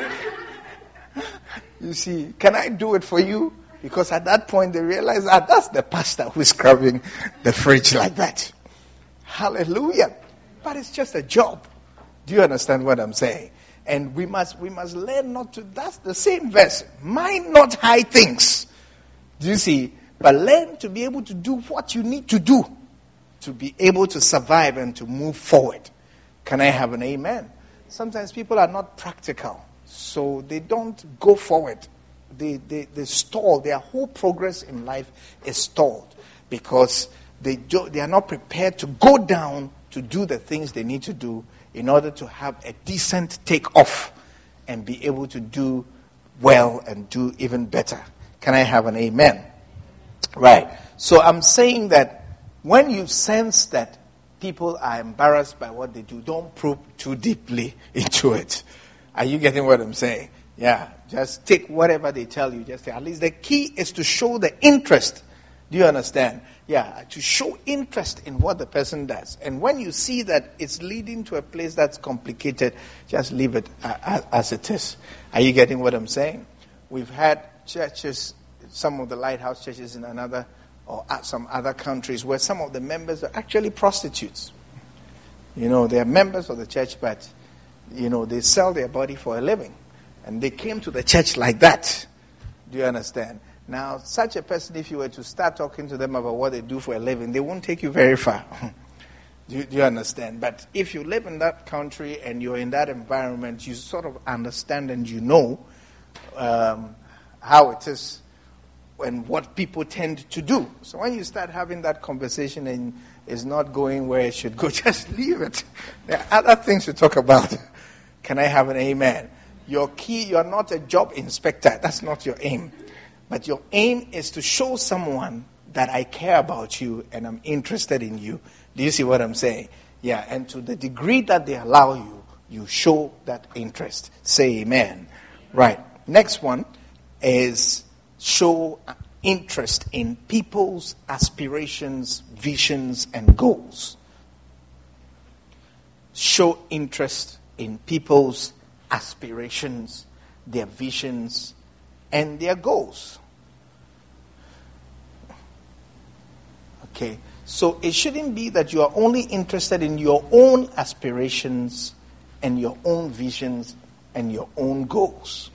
You see, can I do it for you? Because at that point they realize that's the pastor who's scrubbing the fridge like that. Hallelujah. But it's just a job. Do you understand what I'm saying? And we must learn not to, that's the same verse. Mind not high things. Do you see? But learn to be able to do what you need to do to be able to survive and to move forward. Can I have an amen? Sometimes people are not practical. So they don't go forward. They stall. Their whole progress in life is stalled because they are not prepared to go down to do the things they need to do in order to have a decent takeoff and be able to do well and do even better. Can I have an amen? Right. So I'm saying that when you sense that people are embarrassed by what they do, don't probe too deeply into it. Are you getting what I'm saying? Yeah. Just take whatever they tell you. Just say, at least the key is to show the interest. Do you understand? Yeah. To show interest in what the person does. And when you see that it's leading to a place that's complicated, just leave it as it is. Are you getting what I'm saying? We've had churches, some of the lighthouse churches in another or some other countries where some of the members are actually prostitutes. They are members of the church, but they sell their body for a living. And they came to the church like that. Do you understand? Now, such a person, if you were to start talking to them about what they do for a living, they won't take you very far. Do you understand? But if you live in that country and you're in that environment, you sort of understand and you know how it is and what people tend to do. So when you start having that conversation and it's not going where it should go, just leave it. There are other things to talk about. Can I have an amen? You're not a job inspector. That's not your aim. But your aim is to show someone that I care about you and I'm interested in you. Do you see what I'm saying? Yeah, and to the degree that they allow you, you show that interest. Say amen. Right. Next one is show interest in people's aspirations, visions, and goals. Show interest in people's aspirations, their visions, and their goals. Okay, so it shouldn't be that you are only interested in your own aspirations and your own visions and your own goals.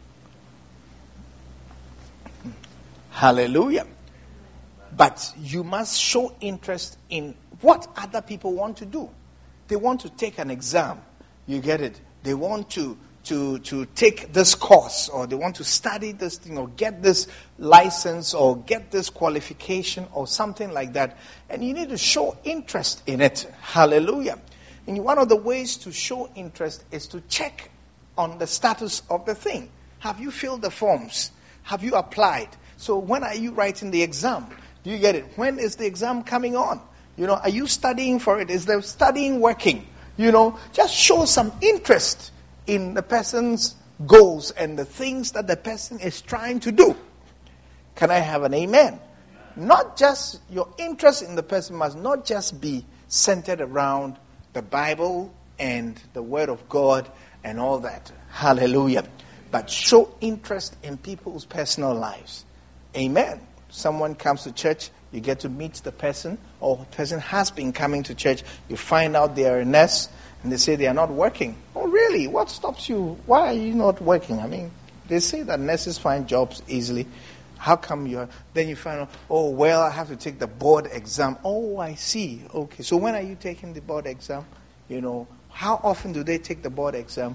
Hallelujah. But you must show interest in what other people want to do. They want to take an exam. You get it? They want to take this course, or they want to study this thing, or get this license, or get this qualification, or something like that. And you need to show interest in it. Hallelujah. And one of the ways to show interest is to check on the status of the thing. Have you filled the forms? Have you applied? So when are you writing the exam? Do you get it? When is the exam coming on? Are you studying for it? Is the studying working? Just show some interest in the person's goals and the things that the person is trying to do. Can I have an amen? Not just your interest in the person must not just be centered around the Bible and the Word of God and all that. Hallelujah. But show interest in people's personal lives. Amen. Someone comes to church, you get to meet the person, or the person has been coming to church, you find out they are a nurse, and they say they are not working. Oh, really? What stops you? Why are you not working? I mean, they say that nurses find jobs easily. How come then you find out, oh, well, I have to take the board exam. Oh, I see. Okay, so when are you taking the board exam? How often do they take the board exam?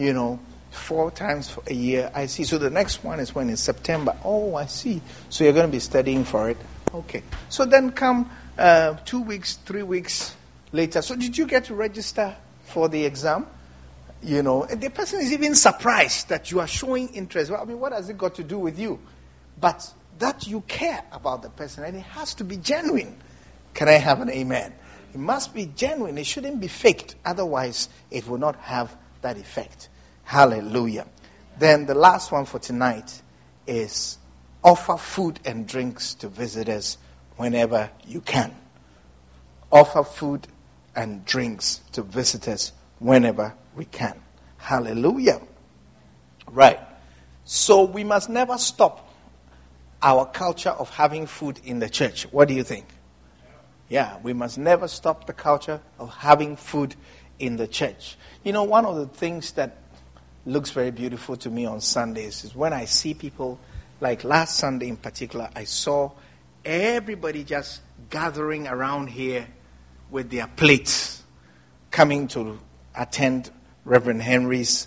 4 times for a year. I see. So the next one is when? In September. Oh, I see. So you're going to be studying for it. Okay. So then come 2 weeks, 3 weeks later. So did you get to register for the exam? And the person is even surprised that you are showing interest. Well, I mean, what has it got to do with you? But that you care about the person, and it has to be genuine. Can I have an amen? It must be genuine. It shouldn't be faked. Otherwise, it will not have that effect. Hallelujah. Then the last one for tonight is offer food and drinks to visitors whenever you can. Offer food and drinks to visitors whenever we can. Hallelujah. Right. So we must never stop our culture of having food in the church. What do you think? Yeah, we must never stop the culture of having food in the church. One of the things that looks very beautiful to me on Sundays is when I see people, like last Sunday in particular, I saw everybody just gathering around here with their plates, coming to attend Reverend Henry's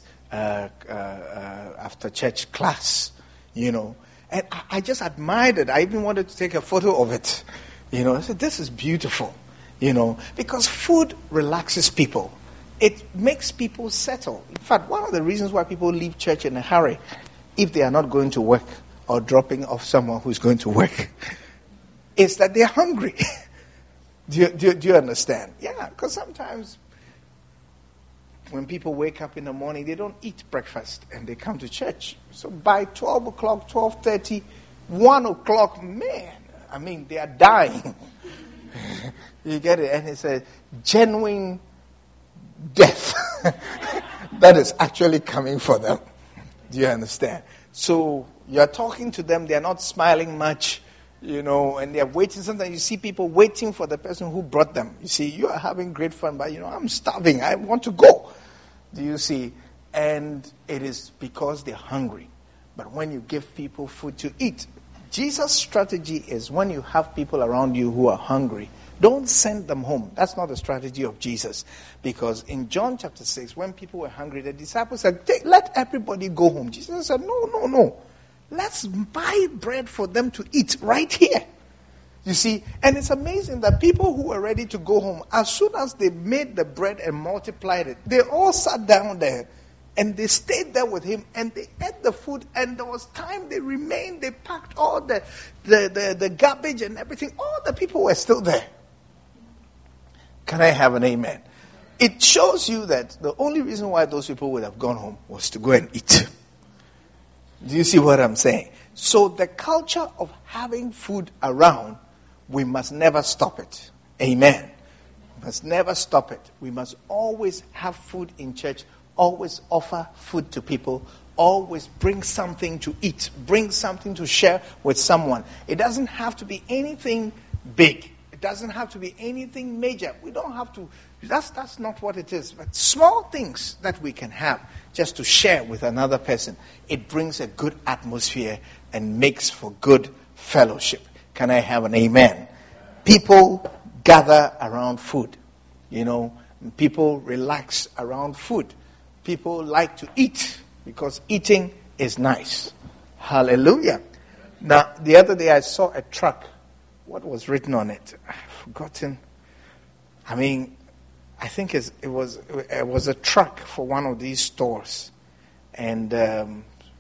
after church class, And I just admired it. I even wanted to take a photo of it. I said, this is beautiful, because food relaxes people. It makes people settle. In fact, one of the reasons why people leave church in a hurry, if they are not going to work or dropping off someone who's going to work, is that they're hungry. Do you understand? Yeah, because sometimes when people wake up in the morning, they don't eat breakfast and they come to church. So by 12 o'clock, 12:30, 1 o'clock, man, I mean, they are dying. You get it? And it's a genuine death that is actually coming for them. Do you understand? So you're talking to them, they're not smiling much, and they're waiting. Sometimes you see people waiting for the person who brought them. You see, you are having great fun, but I'm starving, I want to go. Do you see? And it is because they're hungry. But when you give people food to eat, Jesus' strategy is when you have people around you who are hungry, don't send them home. That's not the strategy of Jesus. Because in John chapter 6, when people were hungry, the disciples said, let everybody go home. Jesus said, no. Let's buy bread for them to eat right here. You see, and it's amazing that people who were ready to go home, as soon as they made the bread and multiplied it, they all sat down there and they stayed there with him and they ate the food, and there was time they remained, they packed all the garbage and everything. All the people were still there. Can I have an amen? It shows you that the only reason why those people would have gone home was to go and eat. Do you see what I'm saying? So the culture of having food around, we must never stop it. Amen. We must never stop it. We must always have food in church, always offer food to people, always bring something to eat, bring something to share with someone. It doesn't have to be anything big. It doesn't have to be anything major. We don't have to, that's not what it is. But small things that we can have just to share with another person, it brings a good atmosphere and makes for good fellowship. Can I have an amen? People gather around food. People relax around food. People like to eat because eating is nice. Hallelujah. Now, the other day I saw a truck. What was written on it? I've forgotten. I think it was a truck for one of these stores. And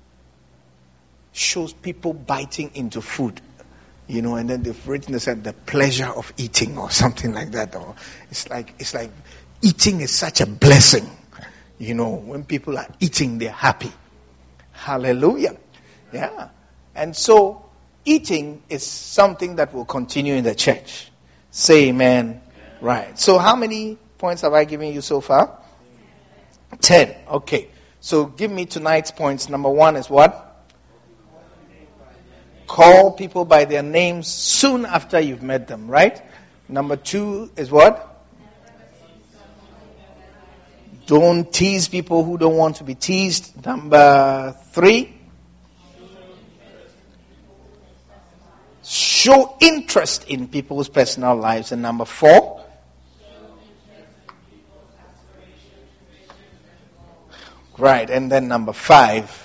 shows people biting into food. And then they've written, they said, the pleasure of eating or something like that. Or it's like eating is such a blessing. When people are eating, they're happy. Hallelujah. Yeah. And so, eating is something that will continue in the church. Say amen. Right. So how many points have I given you so far? 10. Okay. So give me tonight's points. Number 1 is what? Call people by their names soon after you've met them, right? Number 2 is what? Don't tease people who don't want to be teased. Number 3. Show interest in people's personal lives. And number 4. Right. And then number 5.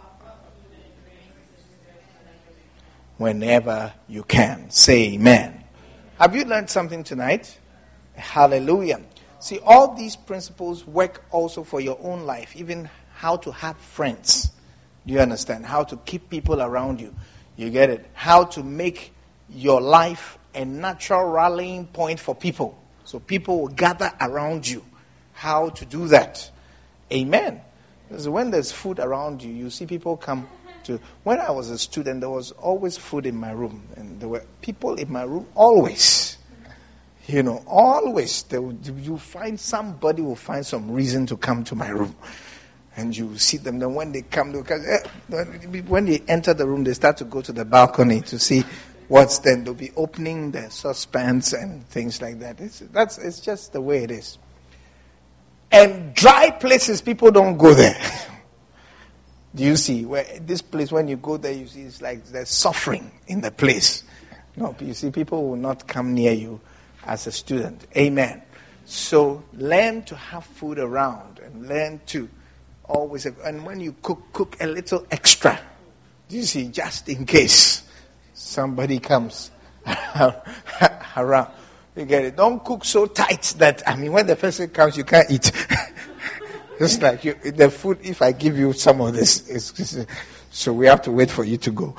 Whenever you can. Say amen. Have you learned something tonight? Hallelujah. See, all these principles work also for your own life. Even how to have friends. Do you understand? How to keep people around you. You get it? How to make your life a natural rallying point for people. So people will gather around you. How to do that. Amen. Because when there's food around you, you see people come to... When I was a student, there was always food in my room. And there were people in my room always. Always. Somebody will find some reason to come to my room. And you see them. Then when they come, when they enter the room, they start to go to the balcony to see what's then. They'll be opening their saucepans and things like that. It's just the way it is. And dry places, people don't go there. Do you see? This place, when you go there, you see it's like there's suffering in the place. No, you see, people will not come near you as a student. Amen. So learn to have food around and learn to always, and when you cook a little extra. Do you see? Just in case somebody comes around. You get it? Don't cook so tight that, when the person comes, you can't eat. It's like the food, if I give you some of this, so we have to wait for you to go.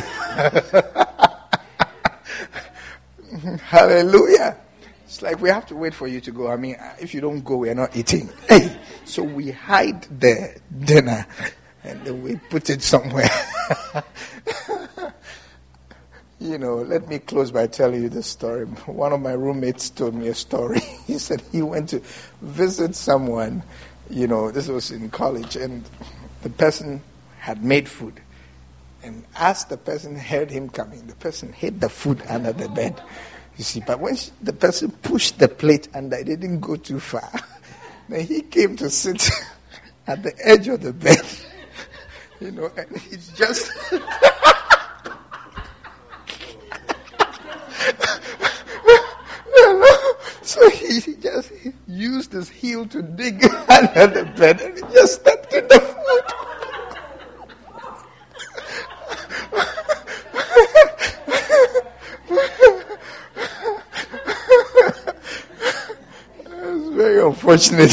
Hallelujah. It's like we have to wait for you to go. If you don't go, we are not eating. So we hide the dinner and then we put it somewhere. Let me close by telling you this story. One of my roommates told me a story. He said he went to visit someone, this was in college, and the person had made food. And as the person heard him coming, the person hid the food under the bed. You see, but when the person pushed the plate under, it didn't go too far. Then he came to sit at the edge of the bed. And it's just... So he just used his heel to dig under the bed and he just stepped in the food. It's very unfortunate.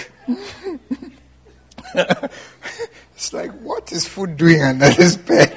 It's like, what is food doing under this bed?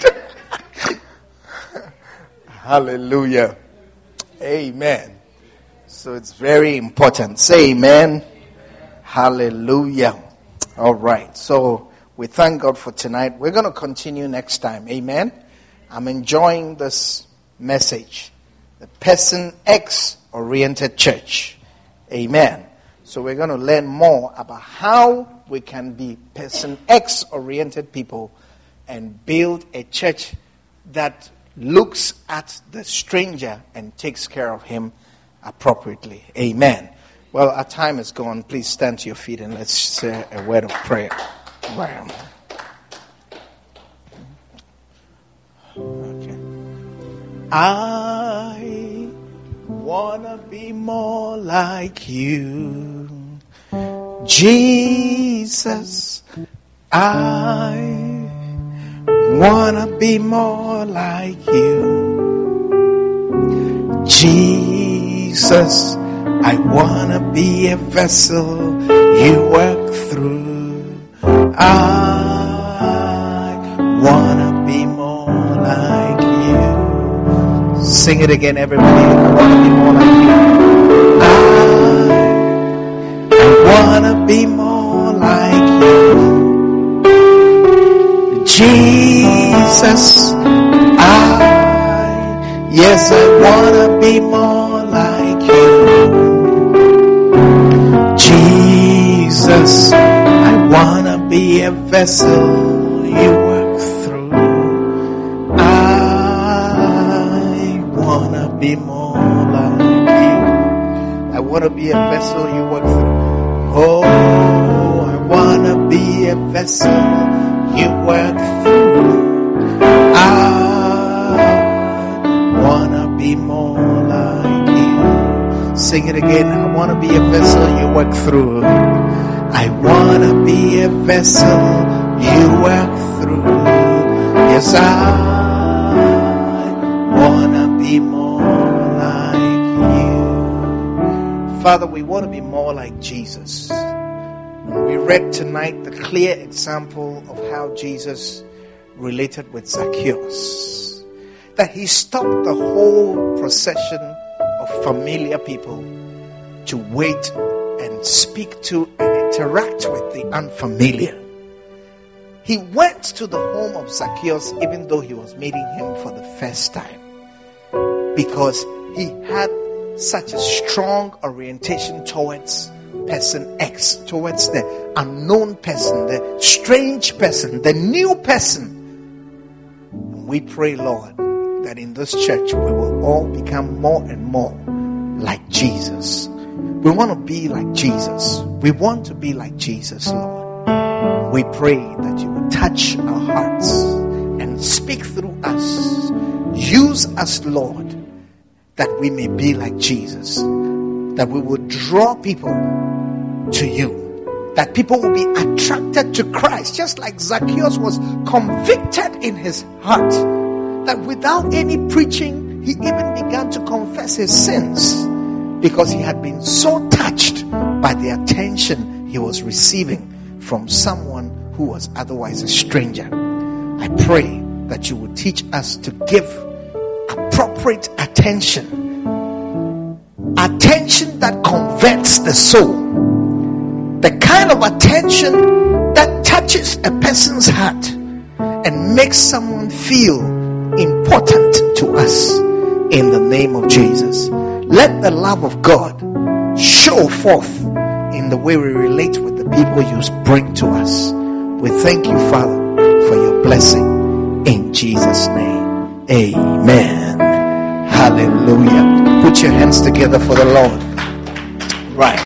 Hallelujah. Amen. So it's very important. Say amen. Hallelujah. All right. So we thank God for tonight. We're going to continue next time. Amen. I'm enjoying this message. The Person X oriented church. Amen. So we're going to learn more about how we can be Person X oriented people and build a church that looks at the stranger and takes care of him appropriately. Amen. Well, our time is gone. Please stand to your feet and let's say a word of prayer. Wow. Okay. I wanna be more like you, Jesus. I wanna be more like you, Jesus. I wanna be a vessel you work through. I wanna be more like you. Sing it again, everybody. I wanna be more like you. I wanna be more like you, Jesus. Yes, I wanna be more like you, Jesus. I wanna be a vessel you work through. I wanna be more like you. I wanna be a vessel you work through. Oh, I wanna be a vessel you work through. I wanna be more like you. Sing it again. I wanna be a vessel you work through. I wanna be a vessel you work through. Yes, I wanna be more like you. Father, we want to be more like Jesus. We read tonight the clear example of how Jesus related with Zacchaeus. That he stopped the whole procession of familiar people to wait and speak to and interact with the unfamiliar. He went to the home of Zacchaeus even though he was meeting him for the first time, because he had such a strong orientation towards Person X, towards the unknown person, the strange person, the new person. And we pray, Lord, that in this church we will all become more and more like Jesus. We want to be like Jesus. We want to be like Jesus, Lord. We pray that you will touch our hearts and speak through us. Use us, Lord, that we may be like Jesus. That we will draw people to you. That people will be attracted to Christ, just like Zacchaeus was convicted in his heart. That without any preaching, he even began to confess his sins, because he had been so touched by the attention he was receiving from someone who was otherwise a stranger. I pray that you will teach us to give appropriate attention. Attention that converts the soul. The kind of attention that touches a person's heart and makes someone feel important to us, in the name of Jesus. Let the love of God show forth in the way we relate with the people you bring to us. We thank you, Father, for your blessing in Jesus' name. Amen. Hallelujah. Put your hands together for the Lord. Right.